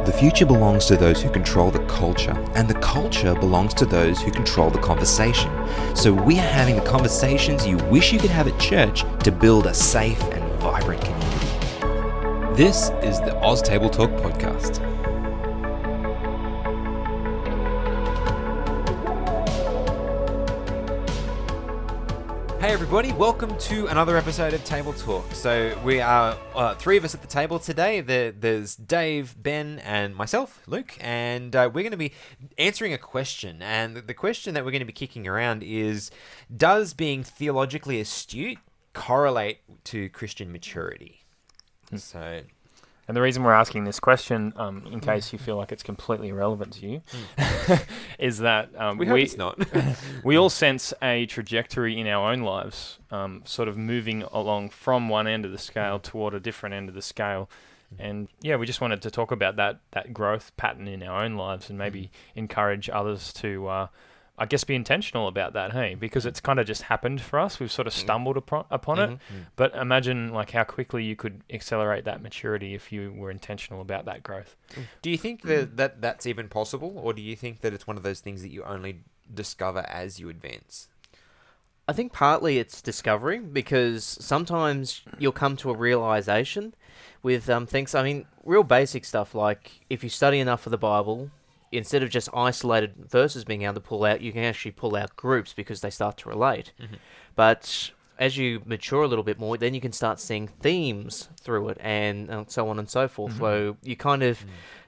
The future belongs to those who control the culture, and the culture belongs to those who control the conversation. So we are having the conversations you wish you could have at church to build a safe and vibrant community. This is the Oz Table Talk podcast. Hey everybody, welcome to another episode of Table Talk. So we are three of us at the table today. There's Dave, Ben, and myself, Luke, and we're going to be answering a question. And the question that we're going to be kicking around is, does being theologically astute correlate to Christian maturity? So... And the reason we're asking this question, in case you feel like it's completely irrelevant to you, is that we hope it's not. We all sense a trajectory in our own lives, sort of moving along from one end of the scale toward a different end of the scale. And yeah, we just wanted to talk about that growth pattern in our own lives and maybe encourage others to... I guess be intentional about that, hey, because it's kind of just happened for us. We've sort of stumbled upon it, but imagine like how quickly you could accelerate that maturity if you were intentional about that growth. Do you think that that's even possible, or do you think that it's one of those things that you only discover as you advance? I think partly it's discovery, because sometimes you'll come to a realization with things. I mean, real basic stuff like if you study enough of the Bible, instead of just isolated verses being able to pull out, you can actually pull out groups because they start to relate. But as you mature a little bit more, then you can start seeing themes through it and so on and so forth. So you kind of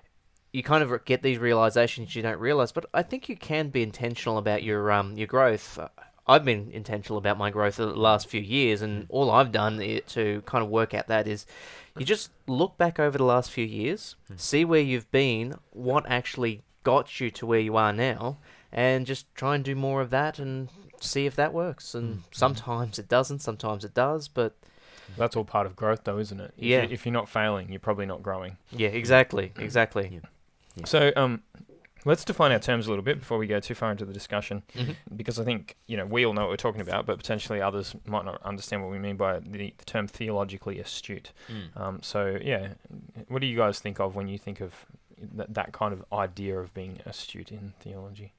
get these realizations you don't realize. But I think you can be intentional about your growth. I've been intentional about my growth the last few years, and all I've done to kind of work out that is you just look back over the last few years, see where you've been, what actually got you to where you are now, and just try and do more of that and see if that works. And sometimes it doesn't, sometimes it does, but... That's all part of growth though, isn't it? If you're not failing, you're probably not growing. Yeah, exactly. Yeah. So, let's define our terms a little bit before we go too far into the discussion, because I think, we all know what we're talking about, but potentially others might not understand what we mean by the term theologically astute. What do you guys think of when you think of that kind of idea of being astute in theology?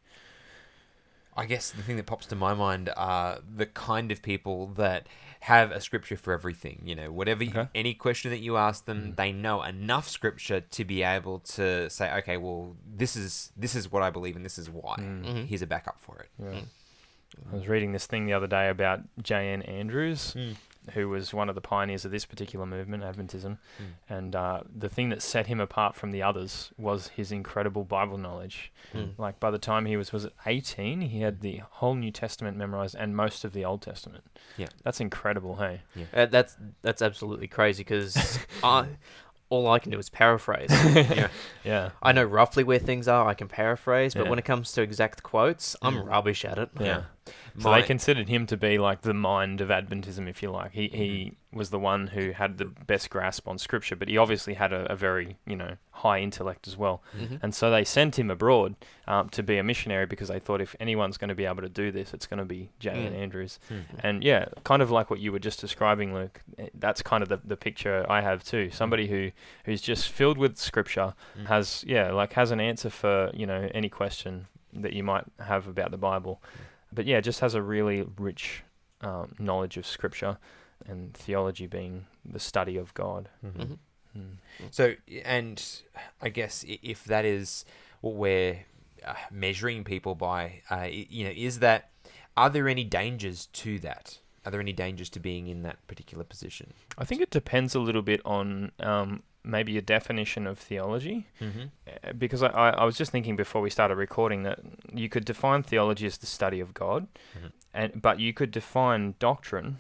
I guess the thing that pops to my mind are the kind of people that have a scripture for everything. Any question that you ask them, they know enough scripture to be able to say, okay, well, this is what I believe and this is why. Here's a backup for it. Yeah. I was reading this thing the other day about J.N. Andrews, who was one of the pioneers of this particular movement, Adventism, and the thing that set him apart from the others was his incredible Bible knowledge. Like by the time he was it 18, he had the whole New Testament memorized and most of the Old Testament. Yeah, that's incredible, hey? Yeah. That's absolutely crazy, because all I can do is paraphrase. Yeah. I know roughly where things are. I can paraphrase, but when it comes to exact quotes, I'm rubbish at it. Yeah. So they considered him to be like the mind of Adventism, if you like. He was the one who had the best grasp on Scripture, but he obviously had a very, high intellect as well. And so they sent him abroad to be a missionary, because they thought if anyone's going to be able to do this, it's going to be J.N. Andrews. And yeah, kind of like what you were just describing, Luke, that's kind of the picture I have too. Somebody who's just filled with Scripture, has an answer for, any question that you might have about the Bible. But yeah, just has a really rich knowledge of Scripture, and theology being the study of God. So, and I guess if that is what we're measuring people by, are there any dangers to that? Are there any dangers to being in that particular position? I think it depends a little bit on maybe a definition of theology, because I was just thinking before we started recording that you could define theology as the study of God, but you could define doctrine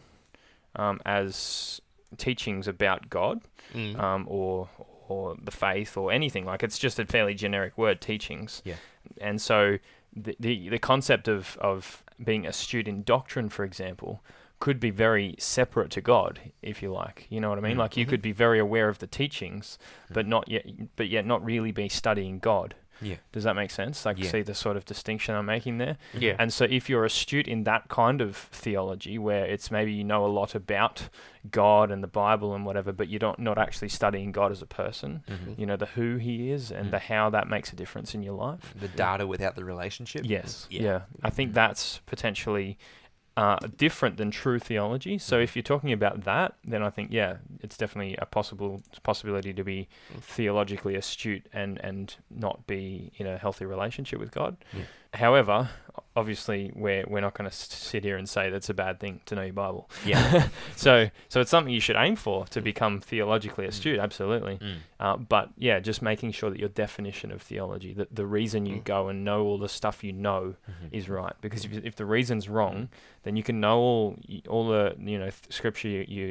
as teachings about God, or the faith, or anything. Like, it's just a fairly generic word, teachings. Yeah. And so the concept of being astute in doctrine, for example, could be very separate to God, if you like. You know what I mean? Like, you could be very aware of the teachings, but yet not really be studying God. Yeah. Does that make sense? Like, Yeah. see the sort of distinction I'm making there? Yeah. And so if you're astute in that kind of theology, where it's maybe you know a lot about God and the Bible and whatever, but you're not actually studying God as a person, Mhm. you know, the who he is and the how that makes a difference in your life. The data without the relationship. Yes. Yeah. Yeah. I think that's potentially different than true theology. So if you're talking about that, then I think, yeah, it's definitely a possibility to be theologically astute and not be in a healthy relationship with God. Yeah. However, obviously, we're not going to sit here and say that's a bad thing to know your Bible. Yeah. So it's something you should aim for, to become theologically astute, absolutely. But yeah, just making sure that your definition of theology, that the reason you go and know all the stuff you know is right. Because if the reason's wrong, then you can know all the scripture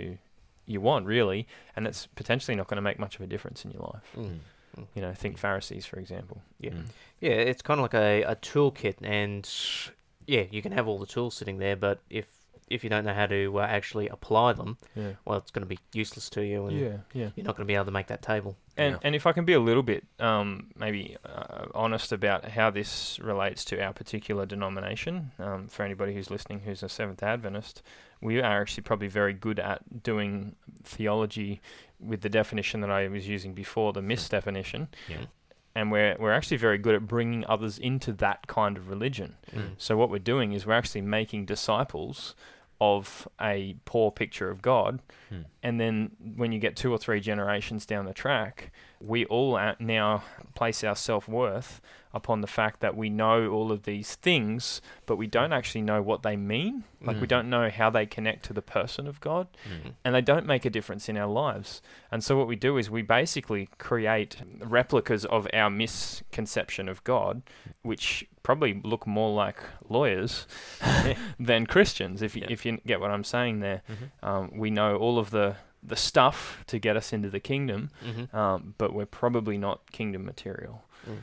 you want, really, and it's potentially not going to make much of a difference in your life. You know, think Pharisees, for example. Yeah. Yeah, it's kind of like a toolkit, and yeah, you can have all the tools sitting there, but if you don't know how to actually apply them, well, it's going to be useless to you, and you're not going to be able to make that table. And if I can be a little bit maybe honest about how this relates to our particular denomination, for anybody who's listening who's a Seventh Adventist, we are actually probably very good at doing theology with the definition that I was using before, the misdefinition. Yeah. And we're actually very good at bringing others into that kind of religion. So what we're doing is we're actually making disciples of a poor picture of God. And then when you get 2 or 3 generations down the track, we all now place our self-worth upon the fact that we know all of these things, but we don't actually know what they mean. Like, we don't know how they connect to the person of God, and they don't make a difference in our lives. And so what we do is we basically create replicas of our misconception of God, which probably look more like lawyers than Christians, if you get what I'm saying there. We know all of the stuff to get us into the kingdom, but we're probably not kingdom material.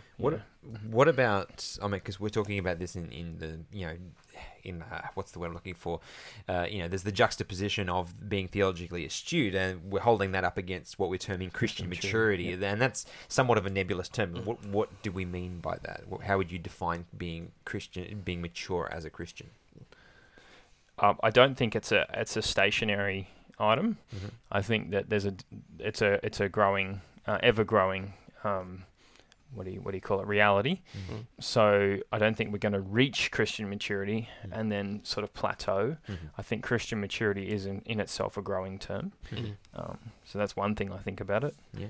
What about? I mean, because we're talking about this in the what's the word I'm looking for? There's the juxtaposition of being theologically astute, and we're holding that up against what we're terming Christian maturity, and that's somewhat of a nebulous term. What do we mean by that? How would you define being Christian, being mature as a Christian? I don't think it's a stationary item. I think that it's a growing, ever growing. What do you call it? Reality. So I don't think we're going to reach Christian maturity and then sort of plateau. I think Christian maturity is in itself a growing term. So that's one thing I think about it. Yeah.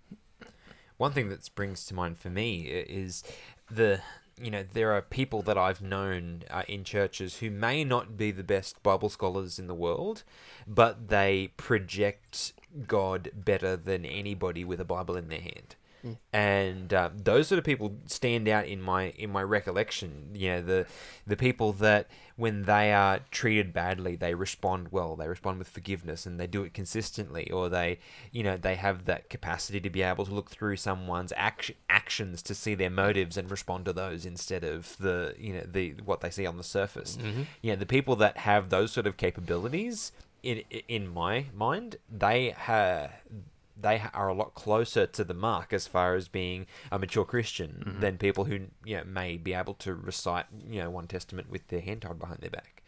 One thing that springs to mind for me is there are people that I've known in churches who may not be the best Bible scholars in the world, but they project God better than anybody with a Bible in their hand. And those sort of people stand out in my recollection. The people that when they are treated badly, they respond well. They respond with forgiveness, and they do it consistently. Or they have that capacity to be able to look through someone's actions to see their motives and respond to those instead of the what they see on the surface. The people that have those sort of capabilities, in my mind, they are a lot closer to the mark as far as being a mature Christian than people who may be able to recite one testament with their hand tied behind their back.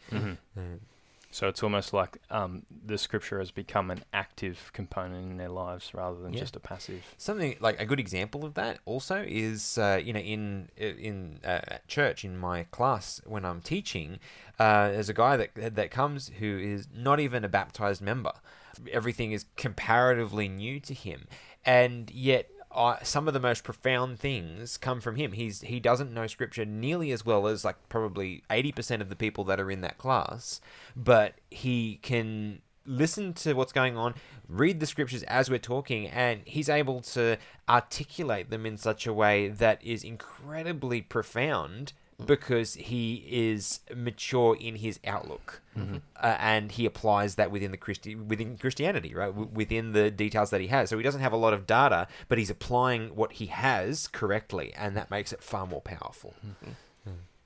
So it's almost like the scripture has become an active component in their lives rather than just a passive. Something like a good example of that also is in church, in my class when I'm teaching, there's a guy that comes who is not even a baptized member. Everything is comparatively new to him, and yet some of the most profound things come from him. He doesn't know scripture nearly as well as like probably 80% of the people that are in that class, but he can listen to what's going on, read the scriptures as we're talking, and he's able to articulate them in such a way that is incredibly profound because he is mature in his outlook, and he applies that within Christianity, right? Within the details that he has. So he doesn't have a lot of data, but he's applying what he has correctly, and that makes it far more powerful.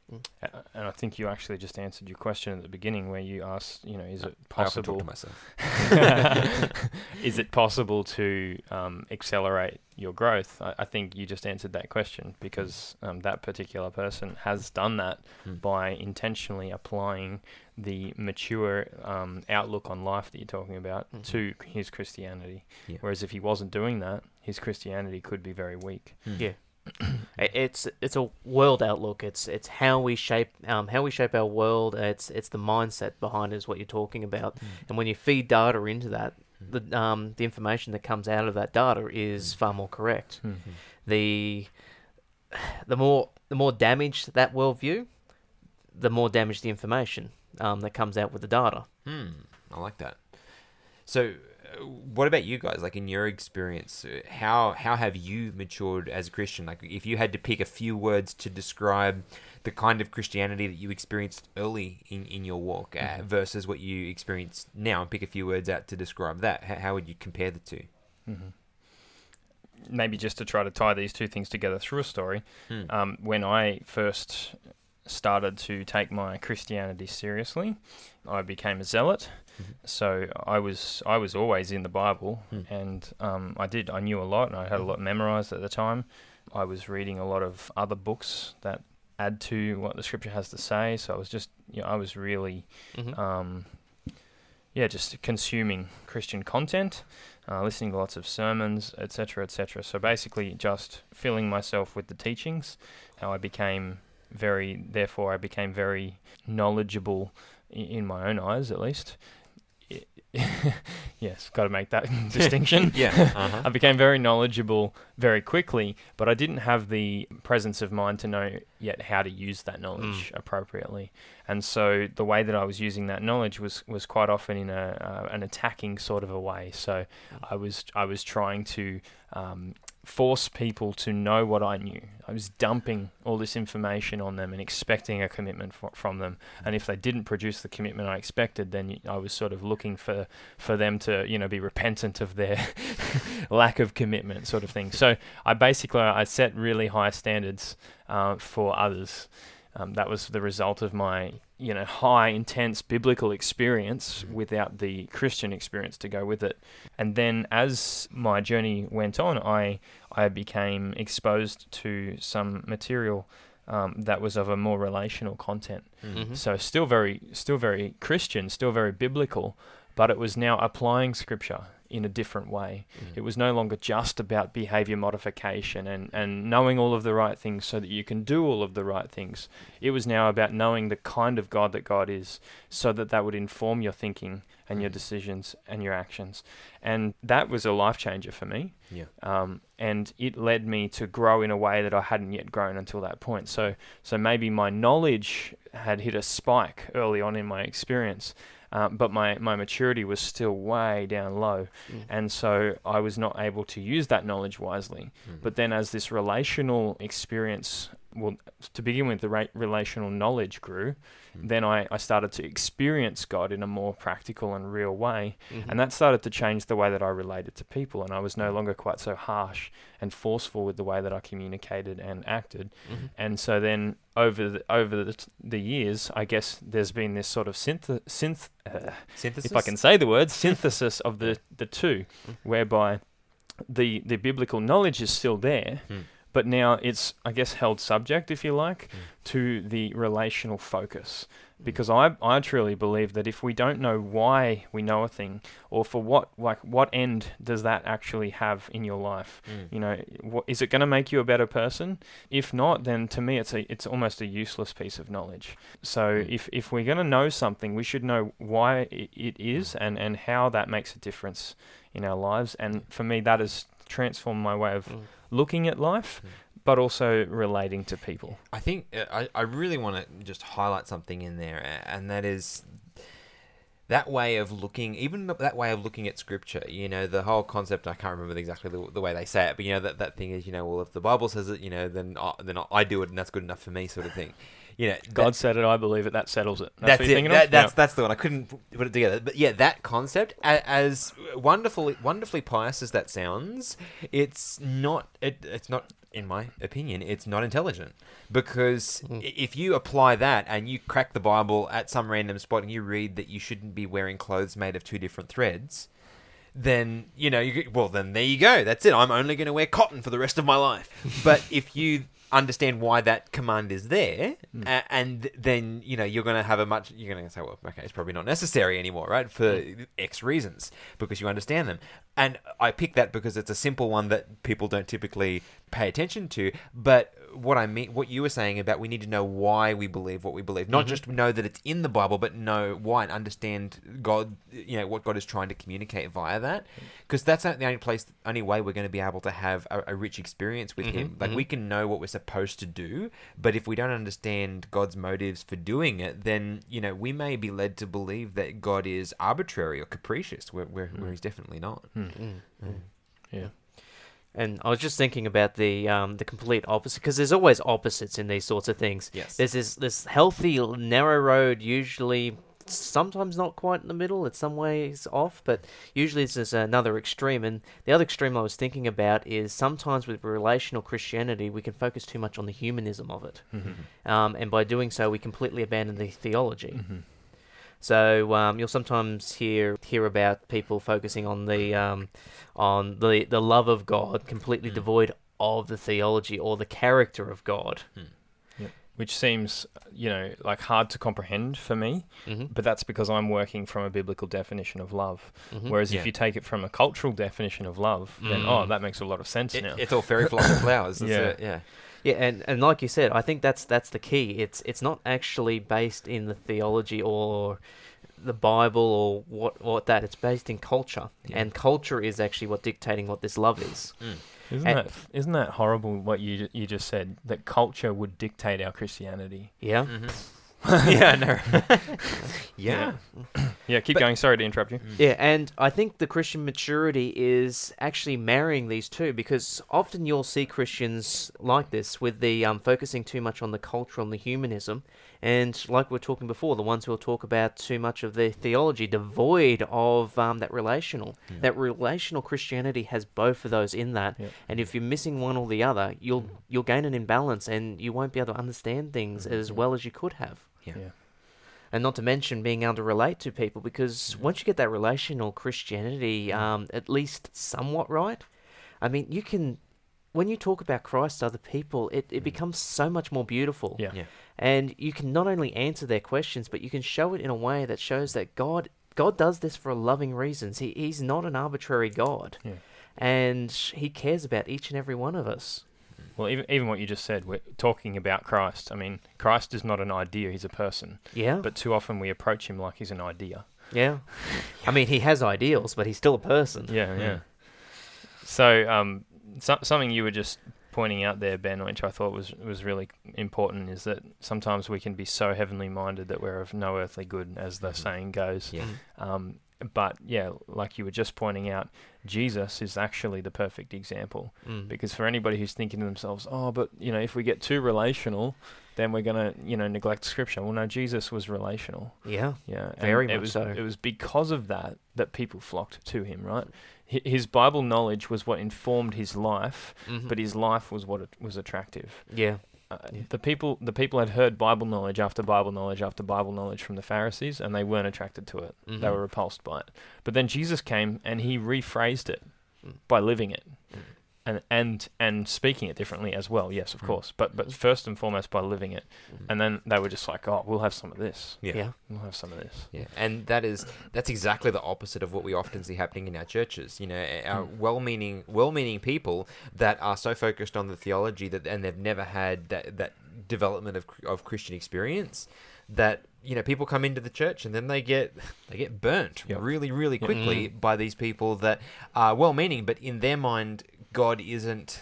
And I think you actually just answered your question at the beginning where you asked, is it I often talk possible? to myself. Is it possible to accelerate your growth? I think you just answered that question because that particular person has done that by intentionally applying the mature outlook on life that you're talking about to his Christianity. Yeah. Whereas if he wasn't doing that, his Christianity could be very weak. Yeah. It's a world outlook. It's how we shape our world. It's the mindset behind it is what you're talking about. And when you feed data into that, the information that comes out of that data is far more correct. The more damaged that worldview, the more damaged the information that comes out with the data. I like that. So, what about you guys? Like in your experience, how have you matured as a Christian? Like if you had to pick a few words to describe the kind of Christianity that you experienced early in your walk versus what you experience now, and pick a few words out to describe that, how would you compare the two? Maybe just to try to tie these two things together through a story. When I first started to take my Christianity seriously, I became a zealot. So I was always in the Bible, and I knew a lot, and I had a lot memorized at the time. I was reading a lot of other books that add to what the Scripture has to say. So I was just, I was really, just consuming Christian content, listening to lots of sermons, etc., etc. So basically, just filling myself with the teachings. I became very knowledgeable in my own eyes, at least. Yes, got to make that distinction. I became very knowledgeable very quickly, but I didn't have the presence of mind to know yet how to use that knowledge appropriately. And so the way that I was using that knowledge was quite often in an attacking sort of a way. So I was trying to force people to know what I knew. I was dumping all this information on them and expecting a commitment from them. And if they didn't produce the commitment I expected, then I was sort of looking for them to, be repentant of their lack of commitment sort of thing. So I set really high standards for others. That was the result of my, high, intense biblical experience without the Christian experience to go with it. And then as my journey went on, I became exposed to some material that was of a more relational content. So still very Christian, still very biblical, but it was now applying Scripture in a different way. It was no longer just about behavior modification and knowing all of the right things so that you can do all of the right things. It was now about knowing the kind of God that God is so that would inform your thinking and your decisions and your actions. And that was a life changer for me. And it led me to grow in a way that I hadn't yet grown until that point. So maybe my knowledge had hit a spike early on in my experience, but my maturity was still way down low. And so I was not able to use that knowledge wisely. But then as this relational experience, to begin with, the relational knowledge grew, then I started to experience God in a more practical and real way. And that started to change the way that I related to people. And I was no longer quite so harsh and forceful with the way that I communicated and acted. And so then over the years, I guess there's been this sort of synthesis, if I can say the word, synthesis of the two, whereby the biblical knowledge is still there, but now it's, I guess, held subject, if you like, to the relational focus. Because I truly believe that if we don't know why we know a thing, or for what end does that actually have in your life, is it going to make you a better person? If not, then to me it's almost a useless piece of knowledge. So if we're going to know something, we should know why it is and how that makes a difference in our lives. And for me, that has transformed my way of looking at life, but also relating to people. I think I really want to just highlight something in there, and that is that way of looking, even that way of looking at Scripture. The whole concept, I can't remember exactly the way they say it, but that thing is, well, if the Bible says it, then I do it and that's good enough for me, sort of thing. you know, God said it, I believe it, that settles it. That's what you're it. thinking of? That's the one. I couldn't put it together. But yeah, that concept, as wonderfully pious as that sounds, it's not. It's not, in my opinion, it's not intelligent. Because if you apply that and you crack the Bible at some random spot and you read that you shouldn't be wearing clothes made of 2 different threads, then, you know, then there you go. That's it. I'm only going to wear cotton for the rest of my life. But if you understand why that command is there, and then, you know, you're going to say, well, okay, it's probably not necessary anymore, right? For X reasons, because you understand them. And I pick that because it's a simple one that people don't typically pay attention to. But what you were saying about we need to know why we believe what we believe, not just know that it's in the Bible, but know why and understand God, you know, what God is trying to communicate via that. Because that's not the only way we're going to be able to have a rich experience with Him. Like, we can know what we're supposed to do, but if we don't understand God's motives for doing it, then, you know, we may be led to believe that God is arbitrary or capricious, where He's definitely not. Yeah. And I was just thinking about the complete opposite, because there's always opposites in these sorts of things. Yes. There's this healthy, narrow road, usually sometimes not quite in the middle, it's some ways off, but usually there's another extreme. And the other extreme I was thinking about is sometimes with relational Christianity, we can focus too much on the humanism of it. And by doing so, we completely abandon the theology. So you'll sometimes hear about people focusing on the love of God, completely devoid of the theology or the character of God. Which seems, you know, like hard to comprehend for me, but that's because I'm working from a biblical definition of love. Whereas if you take it from a cultural definition of love, then that makes a lot of sense now. It's all fairy flowers. Yeah. Yeah, and like you said, I think that's the key. It's not actually based in the theology or the Bible or what that. It's based in culture, and culture is actually what dictating what this love is. Isn't that horrible? What you just said, that culture would dictate our Christianity. Yeah. Yeah. No. Yeah. Yeah. Keep going. Sorry to interrupt you. Yeah, and I think the Christian maturity is actually marrying these two, because often you'll see Christians like this with the focusing too much on the culture and the humanism, and like we were talking before, the ones who will talk about too much of their theology, devoid of that relational. That relational Christianity has both of those in that, and if you're missing one or the other, you'll gain an imbalance, and you won't be able to understand things as well as you could have. Yeah. And not to mention being able to relate to people, because once you get that relational Christianity at least somewhat right, I mean, you can, when you talk about Christ to other people, it becomes so much more beautiful. Yeah. And you can not only answer their questions, but you can show it in a way that shows that God does this for loving reasons. He's not an arbitrary God. Yeah. And He cares about each and every one of us. Well, even what you just said, we're talking about Christ. I mean, Christ is not an idea, He's a person. Yeah. But too often we approach Him like He's an idea. Yeah. I mean, He has ideals, but He's still a person. Yeah. So, something you were just pointing out there, Ben, which I thought was really important, is that sometimes we can be so heavenly minded that we're of no earthly good, as the saying goes. Yeah. But yeah, like you were just pointing out, Jesus is actually the perfect example. Because for anybody who's thinking to themselves, oh, but you know, if we get too relational, then we're gonna, you know, neglect Scripture. Well, no, Jesus was relational. Yeah. Yeah, Very and much so. It was because of that people flocked to Him, right? His Bible knowledge was what informed his life, but his life was what was attractive. Yeah. The people had heard Bible knowledge after Bible knowledge after Bible knowledge from the Pharisees, and they weren't attracted to it. They were repulsed by it. But then Jesus came and He rephrased it by living it, and speaking it differently as well. Yes, of course. But first and foremost by living it. And then they were just like, oh, we'll have some of this. Yeah. We'll have some of this. Yeah, and that's exactly the opposite of what we often see happening in our churches. You know, our well-meaning people that are so focused on the theology and they've never had that development of Christian experience, that, you know, people come into the church and then they get burnt really, really quickly by these people that are well-meaning, but in their mind, God isn't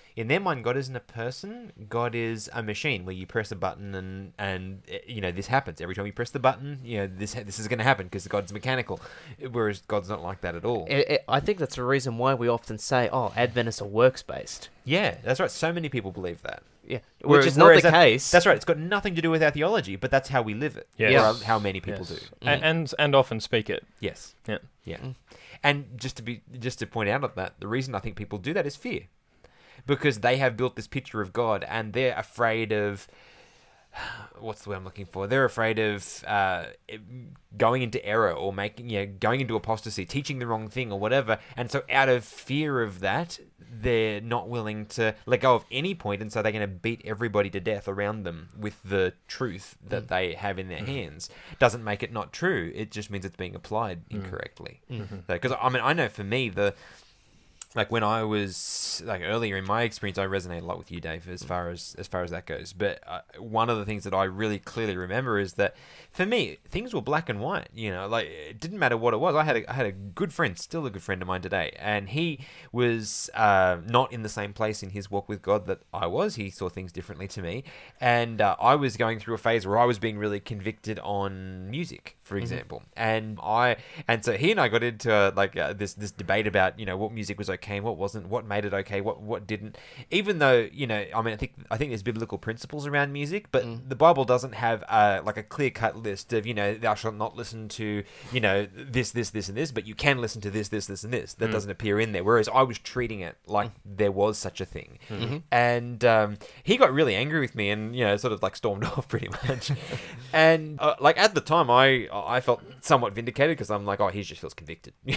a person. God is a machine where you press a button and you know, this happens every time you press the button. You know, this is going to happen because God's mechanical, whereas God's not like that at all. I think that's the reason why we often say, "Oh, Adventists are works based." Yeah, that's right. So many people believe that. Yeah, which is not the case. That's right. It's got nothing to do with our theology, but that's how we live it. Yes. Or how many people do. And often speak it. Yes. Yeah. Yeah. And just to point out on that, the reason I think people do that is fear, because they have built this picture of God, and they're afraid of. What's the word I'm looking for? They're afraid of going into error or going into apostasy, teaching the wrong thing or whatever. And so out of fear of that, they're not willing to let go of any point, and so they're going to beat everybody to death around them with the truth that they have in their hands. Doesn't make it not true. It just means it's being applied incorrectly. Because I know for me, when I was earlier in my experience, I resonate a lot with you, Dave, as far as that goes. But one of the things that I really clearly remember is that for me, things were black and white. It didn't matter what it was. I had a good friend, still a good friend of mine today, and he was not in the same place in his walk with God that I was. He saw things differently to me, and I was going through a phase where I was being really convicted on music, for example, and so he and I got into this debate about what music was okay and what wasn't, what made it okay, what didn't. Even though I think there's biblical principles around music, but the Bible doesn't have a clear cut list of thou shalt not listen to this, and this, but you can listen to this, and this. That doesn't appear in there. Whereas I was treating it like there was such a thing, and he got really angry with me and sort of stormed off pretty much. And at the time, I felt somewhat vindicated because I'm oh, he just feels convicted. Yeah.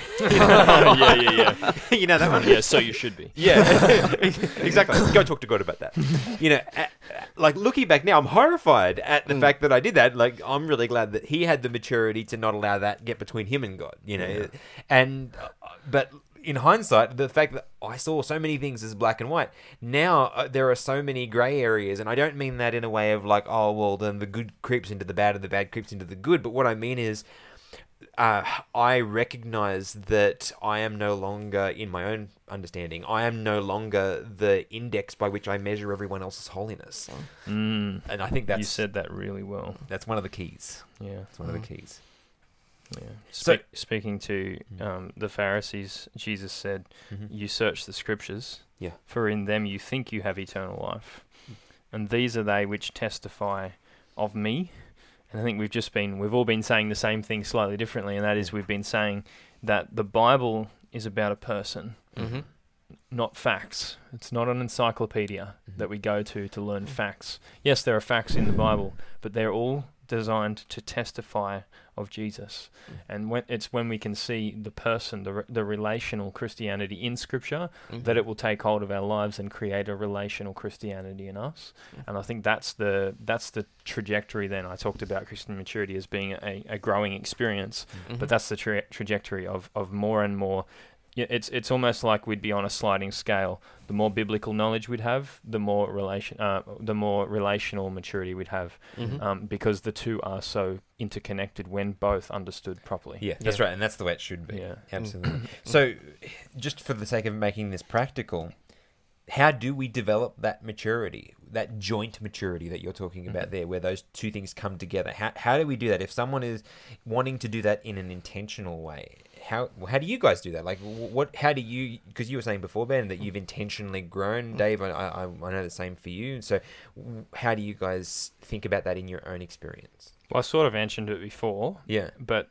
You know that one? Yeah, so you should be. Yeah, exactly. Go talk to God about that. Looking back now, I'm horrified at the fact that I did that. I'm really glad that he had the maturity to not allow that get between him and God. But in hindsight, the fact that I saw so many things as black and white, now there are so many grey areas, and I don't mean that in a way of then the good creeps into the bad and the bad creeps into the good, but what I mean is I recognize that I am no longer, in my own understanding, I am no longer the index by which I measure everyone else's holiness. And I think that's... You said that really well. That's one of the keys. Yeah. It's one of the keys. Yeah. Speaking to the Pharisees, Jesus said, you search the scriptures, for in them you think you have eternal life. And these are they which testify of me. And I think we've all been saying the same thing slightly differently, and that is we've been saying that the Bible is about a person, not facts. It's not an encyclopedia that we go to learn facts. Yes, there are facts in the Bible, but they're all designed to testify of Jesus. And when we can see the person, the relational Christianity in Scripture, that it will take hold of our lives and create a relational Christianity in us. And I think that's the trajectory. Then I talked about Christian maturity as being a growing experience, but that's the trajectory of more and more. Yeah, it's almost like we'd be on a sliding scale. The more biblical knowledge we'd have, the more relational maturity we'd have, because the two are so interconnected when both understood properly. Yeah, that's right, and that's the way it should be. Yeah, absolutely. So, just for the sake of making this practical, how do we develop that maturity, that joint maturity that you're talking about there, where those two things come together? How do we do that? If someone is wanting to do that in an intentional way, how do you guys do that? How do you, because you were saying before, Ben, that you've intentionally grown. Dave, I know the same for you. So how do you guys think about that in your own experience? Well, I sort of mentioned it before. Yeah. But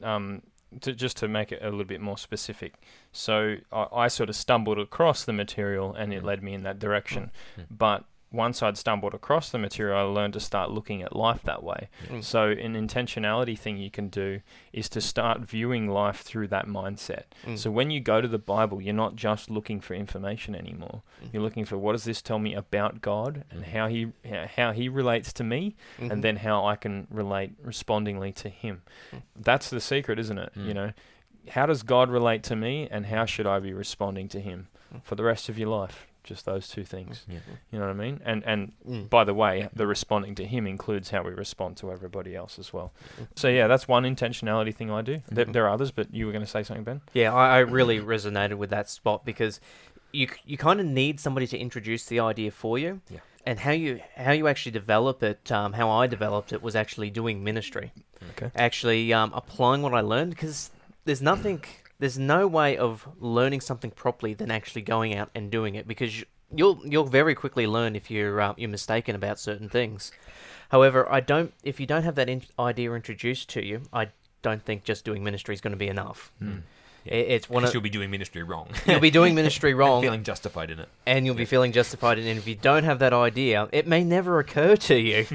to make it a little bit more specific. So I sort of stumbled across the material and it led me in that direction. But once I'd stumbled across the material, I learned to start looking at life that way. So an intentionality thing you can do is to start viewing life through that mindset. So when you go to the Bible, you're not just looking for information anymore. You're looking for, what does this tell me about God and how he relates to me, and then how I can relate respondingly to him. That's the secret, isn't it? How does God relate to me, and how should I be responding to him for the rest of your life? Just those two things. You know what I mean? And by the way, the responding to him includes how we respond to everybody else as well. So yeah, that's one intentionality thing I do. There are others, but you were going to say something, Ben? Yeah, I really resonated with that spot, because you kind of need somebody to introduce the idea for you. Yeah. And how you actually develop it, how I developed it, was actually doing ministry. Okay. Actually applying what I learned, because there's no way of learning something properly than actually going out and doing it, because you'll very quickly learn if you're mistaken about certain things. However, if you don't have that idea introduced to you, I don't think just doing ministry is going to be enough. It's one You'll be doing ministry wrong. You'll be doing ministry wrong, feeling justified in it, and you'll be feeling justified in it. And if you don't have that idea, it may never occur to you.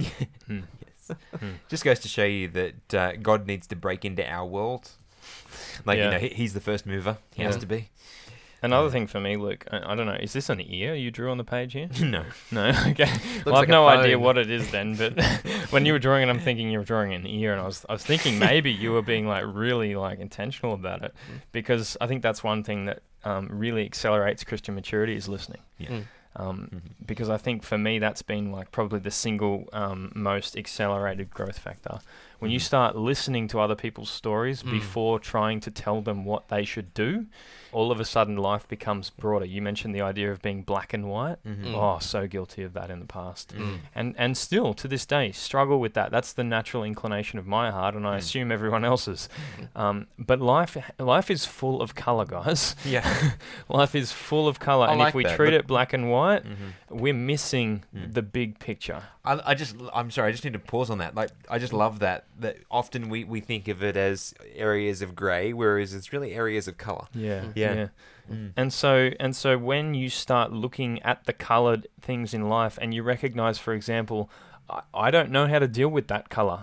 Just goes to show you that God needs to break into our world. He's the first mover. He has to be. Another thing for me, Luke, I don't know, is this an ear you drew on the page here? No. No? Okay. Well, I've no idea what it is then, but when you were drawing it, I'm thinking you were drawing an ear, and I was thinking maybe you were being really intentional about it, because I think that's one thing that really accelerates Christian maturity is listening. Yeah. Because I think for me that's been probably the single most accelerated growth factor. When you start listening to other people's stories before trying to tell them what they should do, all of a sudden life becomes broader. You mentioned the idea of being black and white. Oh, so guilty of that in the past. And still, to this day, struggle with that. That's the natural inclination of my heart, and I assume everyone else's. But life is full of colour, guys. Yeah. Life is full of colour. And if we treat it black and white, we're missing the big picture. I'm sorry, I just need to pause on that. I just love that often we think of it as areas of grey, whereas it's really areas of colour. Yeah. And so when you start looking at the coloured things in life and you recognise, for example, I don't know how to deal with that colour,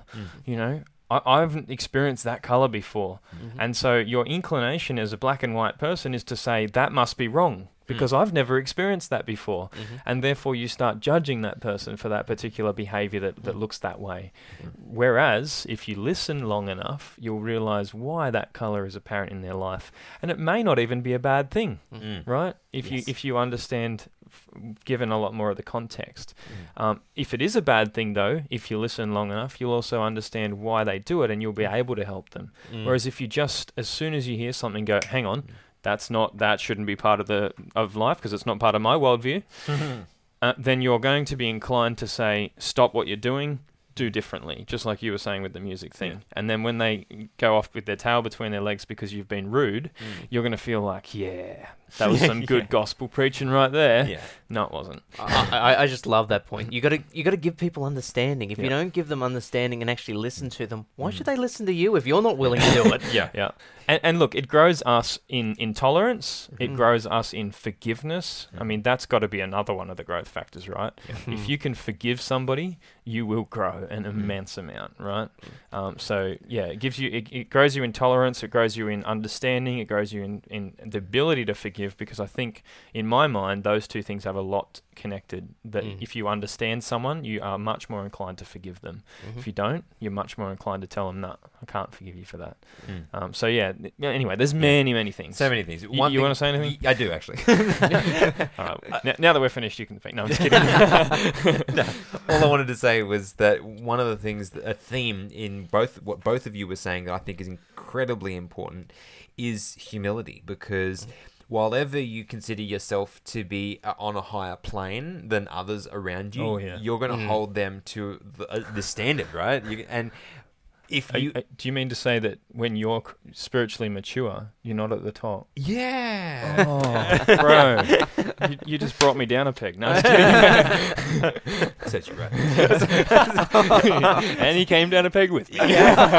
I haven't experienced that colour before. And so your inclination as a black and white person is to say, that must be wrong, because I've never experienced that before. And therefore you start judging that person for that particular behaviour that looks that way. Whereas if you listen long enough, you'll realise why that colour is apparent in their life. And it may not even be a bad thing, right? If you understand, given a lot more of the context. If it is a bad thing, though, if you listen long enough, you'll also understand why they do it, and you'll be able to help them. Whereas if you just, as soon as you hear something, go, hang on, that shouldn't be part of life because it's not part of my worldview, then you're going to be inclined to say, stop what you're doing, do differently, just like you were saying with the music thing. Yeah. And then when they go off with their tail between their legs because you've been rude, you're going to feel like, that was some good gospel preaching right there. Yeah. No, it wasn't. I just love that point. You got to give people understanding. If you don't give them understanding and actually listen to them, why should they listen to you if you're not willing to do it? Yeah. And look, it grows us in tolerance. It grows us in forgiveness. I mean, that's got to be another one of the growth factors, right? Yeah. If you can forgive somebody, you will grow an immense amount, right? It grows you in tolerance. It grows you in understanding. It grows you in the ability to forgive, because I think, in my mind, those two things have a lot connected. That if you understand someone, you are much more inclined to forgive them. If you don't, you're much more inclined to tell them, no, I can't forgive you for that. Anyway, there's many things. So many things. You want to say anything? I do, actually. All right. Now that we're finished, you can think. No, I'm just kidding. No, all I wanted to say was that one of the things, a theme in what both of you were saying that I think is incredibly important is humility, because while ever you consider yourself to be on a higher plane than others around you, you're going to hold them to the standard, right? Do you mean to say that when you're spiritually mature, you're not at the top? Yeah. Oh, bro. You just brought me down a peg. No, I'm just kidding. Set you right. And he came down a peg with me.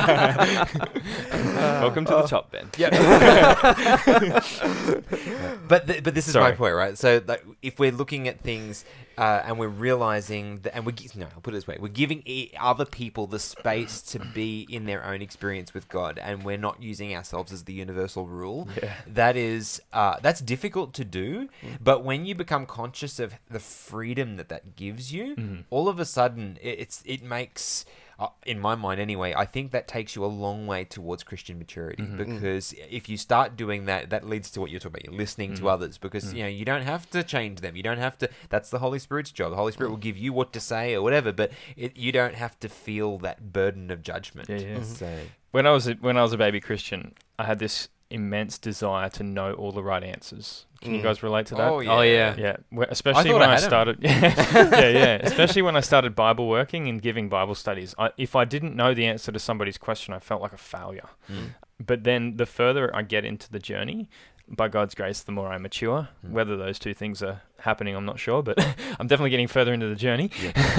Welcome to the top, Ben. Yeah. But this is my point, right? So if we're looking at things and we're realizing that, and I'll put it this way: we're giving other people the space to be in their own experience with God, and we're not using ourselves as the universal rule. Yeah. That's difficult to do, but when you become conscious of the freedom that gives you, all of a sudden it makes, in my mind anyway, I think that takes you a long way towards Christian maturity, because if you start doing that leads to what you're talking about. You're listening to others, because you don't have to change them. You don't have to. That's the Holy Spirit's job. The Holy Spirit will give you what to say or whatever, but you don't have to feel that burden of judgment. Yeah. So when I was a baby Christian, I had this immense desire to know all the right answers. Can you guys relate to that? Oh yeah. Yeah. Especially when I started. Yeah. Especially when I started Bible working and giving Bible studies. If I didn't know the answer to somebody's question, I felt like a failure. But then the further I get into the journey, by God's grace, the more I mature. Whether those two things are happening, I'm not sure, but I'm definitely getting further into the journey.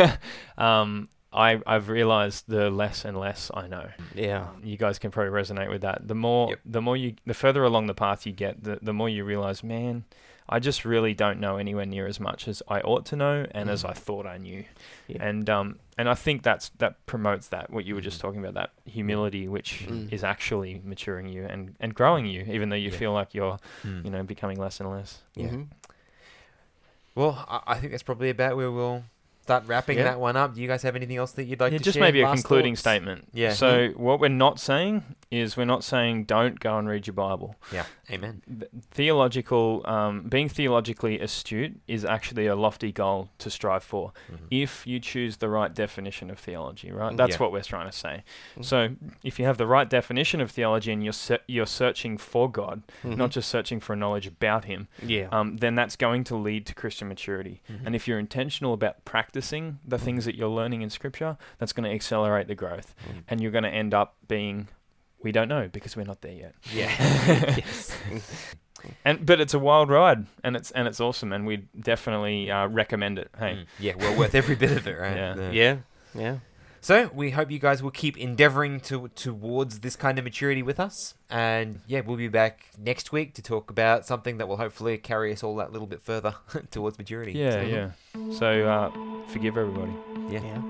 I've realized the less and less I know. Yeah. You guys can probably resonate with that. The further along the path you get, the more you realize, man, I just really don't know anywhere near as much as I ought to know and as I thought I knew. Yeah. And I think that promotes that, what you were just talking about, that humility, which is actually maturing you and growing you, even though you feel like you're, becoming less and less. Yeah. Well, I think that's probably about where we'll start wrapping that one up. Do you guys have anything else that you'd like to share? Just maybe a concluding thoughts? statement. Yeah. So what we're not saying is don't go and read your Bible. Yeah. Amen. Being theologically astute is actually a lofty goal to strive for if you choose the right definition of theology, right? That's what we're trying to say. So if you have the right definition of theology and you're searching for God, not just searching for knowledge about Him, then that's going to lead to Christian maturity. And if you're intentional about practicing the things that you're learning in Scripture, that's going to accelerate the growth. And you're going to end up being, we don't know because we're not there yet. Yeah. Yes. But it's a wild ride, and it's awesome, and we definitely recommend it. Hey, yeah, well worth every bit of it, right? Yeah. So we hope you guys will keep endeavoring towards this kind of maturity with us, and we'll be back next week to talk about something that will hopefully carry us all that little bit further towards maturity. So forgive everybody. Yeah.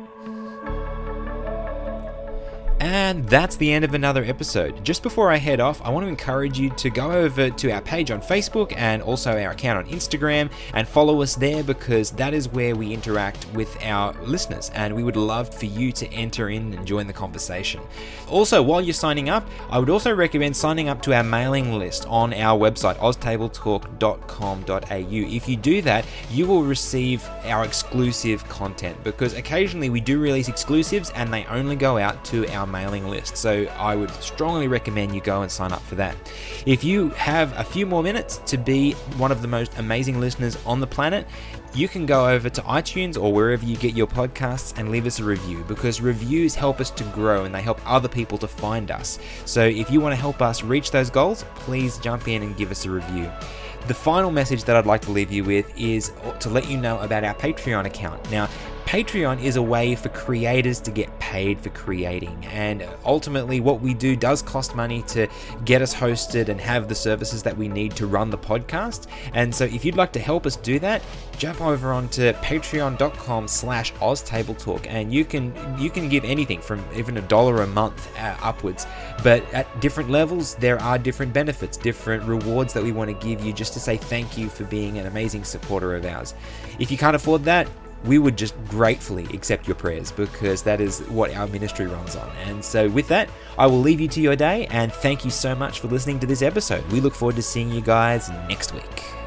And that's the end of another episode. Just before I head off, I want to encourage you to go over to our page on Facebook and also our account on Instagram and follow us there, because that is where we interact with our listeners, and we would love for you to enter in and join the conversation. Also, while you're signing up, I would also recommend signing up to our mailing list on our website, oztabletalk.com.au. If you do that, you will receive our exclusive content, because occasionally we do release exclusives and they only go out to our mailing list. So I would strongly recommend you go and sign up for that. If you have a few more minutes to be one of the most amazing listeners on the planet, you can go over to iTunes or wherever you get your podcasts and leave us a review, because reviews help us to grow and they help other people to find us. So if you want to help us reach those goals, please jump in and give us a review. The final message that I'd like to leave you with is to let you know about our Patreon account. Now, Patreon is a way for creators to get paid for creating, and ultimately what we do does cost money to get us hosted and have the services that we need to run the podcast. And so if you'd like to help us do that, jump over onto patreon.com/OzTableTalk, and you can give anything from even $1 a month upwards. But at different levels, there are different benefits, different rewards that we want to give you just to say thank you for being an amazing supporter of ours. If you can't afford that, we would just gratefully accept your prayers, because that is what our ministry runs on. And so with that, I will leave you to your day, and thank you so much for listening to this episode. We look forward to seeing you guys next week.